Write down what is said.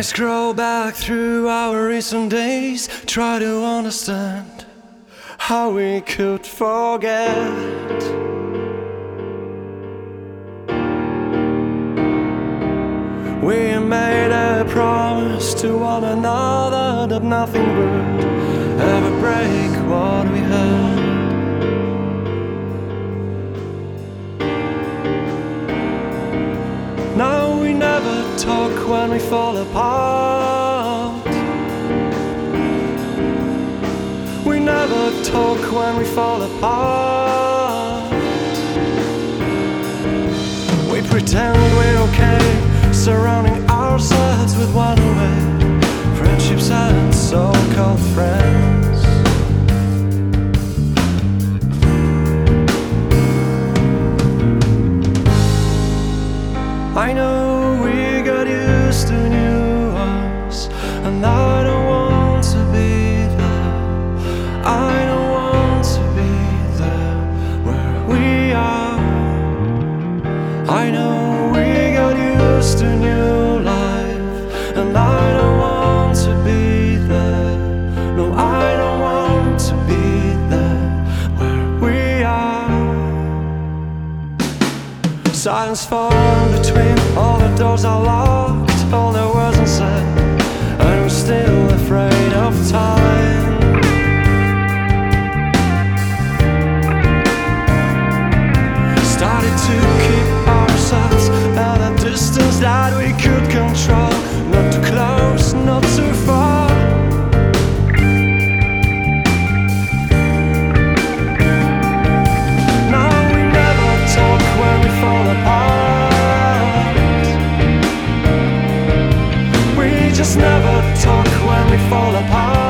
scroll back through our recent days, try to understand how we could forget. We made a promise to one another that nothing would ever break what we had. Now we never talk when we fall apart. We never talk when we fall apart. We pretend we're okay, surrounding ourselves with one-way friendships and so-called friends. I know we got used to new us, and I don't want to be there. I don't want to be there where we are. I know we got used to new life, and I don't want to be there. No, I don't want to be there where we are. Silence falling between, all the doors are locked, all the words unsaid, and we're still afraid of time. Started to keep ourselves at a distance that we could control, not too close, not too far. Now we never talk when we fall apart. We just never talk when we fall apart.